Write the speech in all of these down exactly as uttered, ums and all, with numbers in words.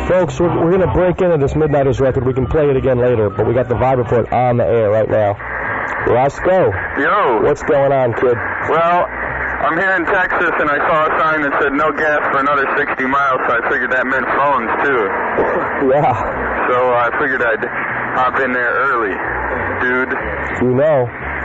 Folks, we're, we're going to break into this Midnighters record. We can play it again later, but we got the Vibe Report on the air right now. Roscoe. Yo. What's going on, kid? Well, I'm here in Texas, and I saw a sign that said no gas for another sixty miles, so I figured that meant phones, too. Yeah. So uh, I figured I'd hop in there early, dude. You know.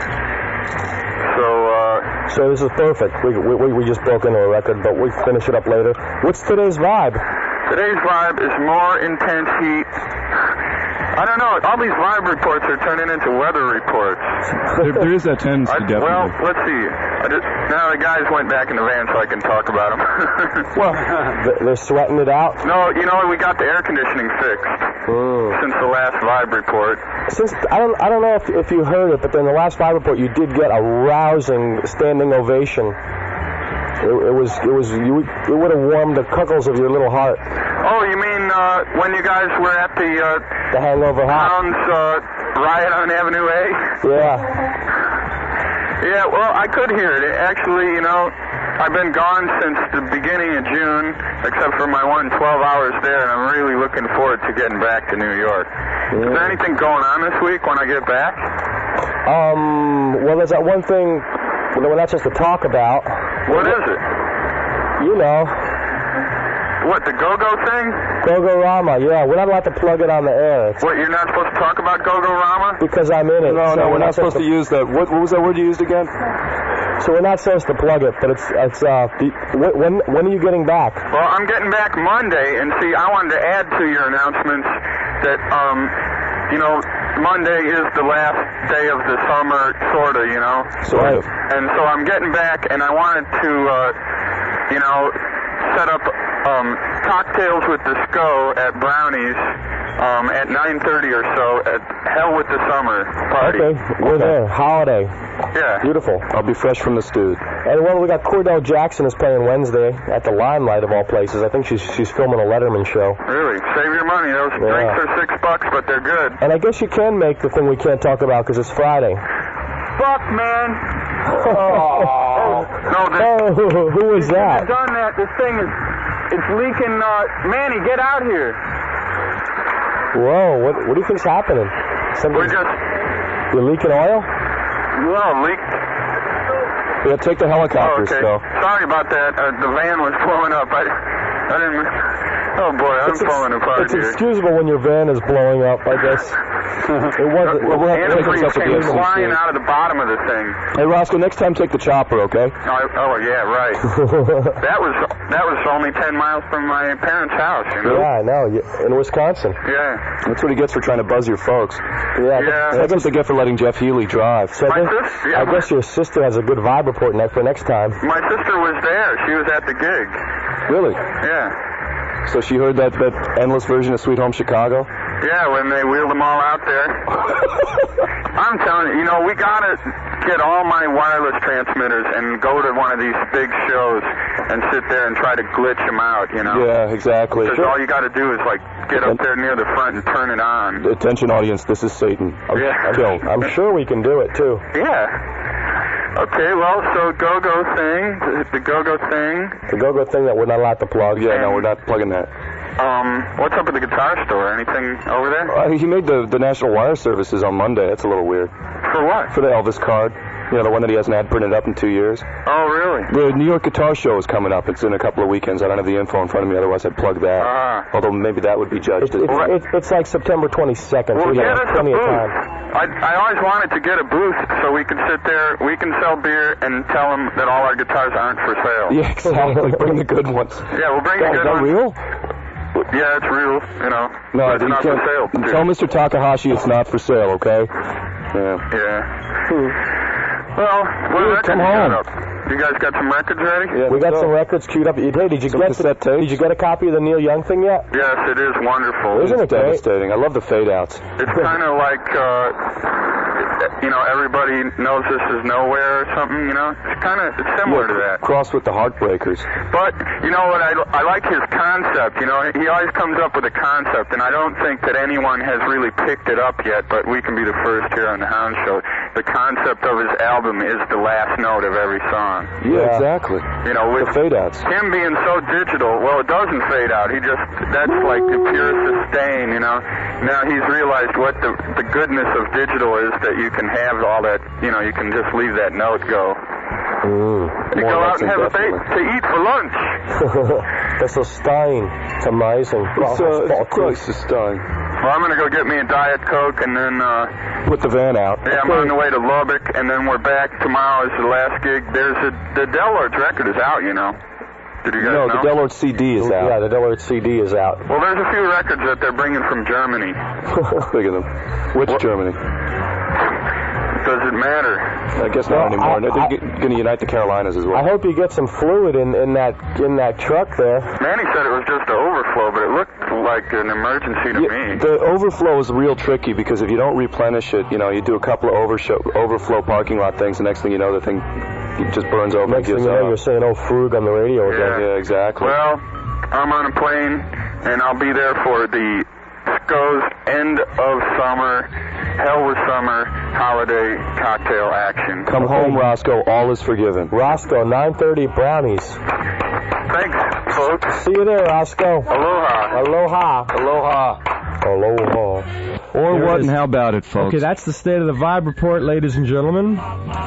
So, uh... So this is perfect. We, we, we just broke into a record, but we finish it up later. What's today's vibe? Today's vibe is more intense heat. I don't know. All these vibe reports are turning into weather reports. There, there is that tendency, I, definitely. Well, let's see. I just, now the guys went back in the van so I can talk about them. Well, they're sweating it out? No, you know, we got the air conditioning fixed mm. since the last vibe report. Since I don't, I don't know if, if you heard it, but in the last vibe report you did get a rousing standing ovation. It, it was, it was, you, it would have warmed the cuckles of your little heart. Oh, you mean uh, when you guys were at the uh, the Hangover Hot Hounds uh, riot on Avenue A? Yeah. Yeah. Well, I could hear it. it. Actually, you know, I've been gone since the beginning of June, except for my one twelve hours there, and I'm really looking forward to getting back to New York. Yeah. Is there anything going on this week when I get back? Um. Well, there's that one thing we're not supposed to talk about. What is it? You know. What, the Go-Go thing? Go-Go-Rama, yeah. We're not allowed to plug it on the air. It's what, you're not supposed to talk about Go-Go-Rama? Because I'm in it. No, so no, we're not supposed to, to use that. What, what was that word you used again? So we're not supposed to plug it, but it's, it's, uh, the, when, when are you getting back? Well, I'm getting back Monday, and see, I wanted to add to your announcements that, um, you know, Monday is the last day of the summer, sort of, you know? Sort of. And so I'm getting back, and I wanted to, uh, you know, set up um, cocktails with the S C O at Brownie's um, at nine thirty or so at Hell with the Summer party. Okay, we're okay. there. Holiday. Yeah. Beautiful. I'll be fresh from the stew. And well, we got Cordell Jackson is playing Wednesday at the Limelight of all places. I think she's she's filming a Letterman show. Really? Save your money. Those yeah. drinks are six bucks, but they're good. And I guess you can make the thing we can't talk about because it's Friday. Fuck, man. oh. No, this, oh, who was that? You've done that. This thing is, it's leaking. Uh, Manny, get out here. Whoa, what what do you think's happening? Something, We're just... You're leaking oil? Well, leaked. Yeah, take the helicopters, oh, okay. though. Sorry about that. Uh, the van was blowing up. I, I didn't... Oh, boy, I'm it's falling ex- apart it's here. It's excusable when your van is blowing up, I guess. It wasn't... Well, we'll have to antifreeze take came flying out of the bottom of the thing. Hey, Roscoe, next time take the chopper, okay? Oh, oh yeah, right. that was that was only ten miles from my parents' house, you know? Yeah, I know. In Wisconsin. Yeah. That's what he gets for trying to buzz your folks. Yeah. yeah. That's what they get for letting Jeff Healy drive. So my I, guess, sister, yeah, I guess your sister has a good vibe report next for next time. My sister was there. She was at the gig. Really? Yeah. So she heard that, that endless version of Sweet Home Chicago? Yeah, when they wheeled them all out there. I'm telling you, you know, we gotta get all my wireless transmitters and go to one of these big shows and sit there and try to glitch them out, you know? Yeah, exactly. Because all you gotta do is, like, get up there near the front and turn it on. Attention, audience, this is Satan. I'm, yeah. Don't. I'm sure we can do it, too. Yeah. Okay, well, so Go-Go thing, the, the Go-Go thing. The Go-Go thing that we're not allowed to plug. Yeah, no, we're not plugging that. Um, what's up with the guitar store? Anything over there? Uh, he made the, the National Wire Services on Monday. That's a little weird. For what? For the Elvis card. You know, the one that he hasn't had printed up in two years. Oh, really? The New York Guitar Show is coming up. It's in a couple of weekends. I don't have the info in front of me, otherwise I'd plug that. Ah. Although maybe that would be judged It's, as... it's, it's, it's like September twenty-second, well, so we get have us plenty a of booth. time. I, I always wanted to get a booth so we could sit there, we can sell beer and tell them that all our guitars aren't for sale. Yeah, exactly. Bring the good ones. Yeah, we'll bring God, the good is that ones. real? Yeah, it's real, you know. No, but it's you not can't. for sale. Dude. Tell Mister Takahashi it's not for sale, okay? Yeah. Yeah. Well, what Dude, records come you home. got up? You guys got some records ready? Yeah, We got so. some records queued up. Hey, did you Some get cassette the, tapes? Did you get a copy of the Neil Young thing yet? Yes, it is wonderful. Isn't it great? Devastating. I love the fade-outs. It's kind of like, uh, you know, everybody knows this is nowhere or something, you know? It's kind of it's similar Yeah, to that. Cross with the Heartbreakers. But, you know what, I, I like his concept, you know? He always comes up with a concept, and I don't think that anyone has really picked it up yet, but we can be the first here on the Hound Show. the concept of his album is the last note of every song. Yeah, Yeah. exactly. You know, with The fade-outs. him being so digital, well, it doesn't fade out. He just, that's like the pure sustain, you know. Now he's realized what the the goodness of digital is, that you can have all that, you know, you can just leave that note go. Mm. You More go or out less and have a bait indefinitely. to eat for lunch. The sustain. It's amazing. It's, uh, it's quite sustain. Well, I'm going to go get me a Diet Coke, and then, uh, Put the van out. yeah, I'm on the way to Lubbock, and then we're back. Tomorrow is the last gig. There's a, the Delords record is out, you know. Did you guys No, know? the Delord C D is Yeah, out. the Dillard C D is out. Well, there's a few records that they're bringing from Germany. Look at them. Which What- Germany? Does it matter? I guess not Well, anymore. I- They're I- going to unite the Carolinas as well. I hope you get some fluid in, in that in that truck there. Manny said it was just an overflow, but it looked like an emergency to Yeah, me. the overflow is real tricky because if you don't replenish it, you know, you do a couple of overshow, overflow parking lot things, the next thing you know, the thing just burns over Next and thing gives you know, up. you're saying, "Oh, Frug" on the radio again. Yeah, exactly. Well, I'm on a plane, and I'll be there for the Sco's end of summer, hell with summer, holiday cocktail action. Come home, Roscoe. All is forgiven. Roscoe, nine thirty Brownies. Thanks, folks. See you there, Roscoe. Aloha. Aloha. Aloha. Aloha. Or There what it is. and how about it, folks? Okay, that's the state of the Vibe Report, ladies and gentlemen.